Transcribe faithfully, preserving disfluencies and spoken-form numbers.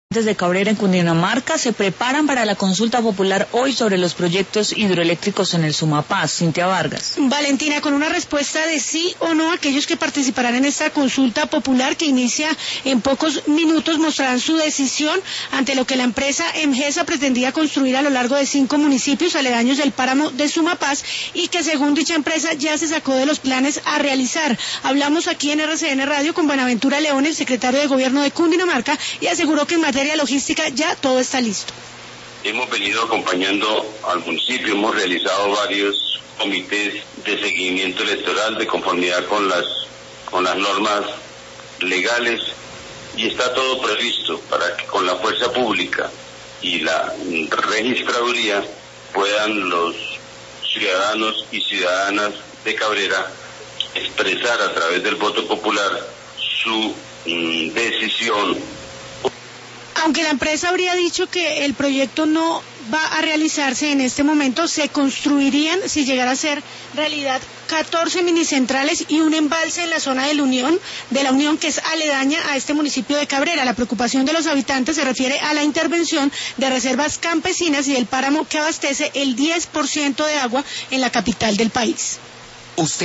De Cabrera en Cundinamarca se preparan para la consulta popular hoy sobre los proyectos hidroeléctricos en el Sumapaz. Cintia Vargas. Valentina, con una respuesta de sí o no, aquellos que participarán en esta consulta popular que inicia en pocos minutos mostrarán su decisión ante lo que la empresa Emgesa pretendía construir a lo largo de cinco municipios aledaños del páramo de Sumapaz y que según dicha empresa ya se sacó de los planes a realizar. Hablamos aquí en R C N Radio con Buenaventura León, el secretario de Gobierno de Cundinamarca, y aseguró que en materia logística ya todo está listo. Hemos venido acompañando al municipio, hemos realizado varios comités de seguimiento electoral de conformidad con las con las normas legales y está todo previsto para que con la fuerza pública y la registraduría puedan los ciudadanos y ciudadanas de Cabrera expresar a través del voto popular su mm, decisión. Aunque la empresa habría dicho que el proyecto no va a realizarse en este momento, se construirían, si llegara a ser realidad, catorce minicentrales y un embalse en la zona de la Unión, de la Unión que es aledaña a este municipio de Cabrera. La preocupación de los habitantes se refiere a la intervención de reservas campesinas y del páramo que abastece el diez por ciento de agua en la capital del país. Usted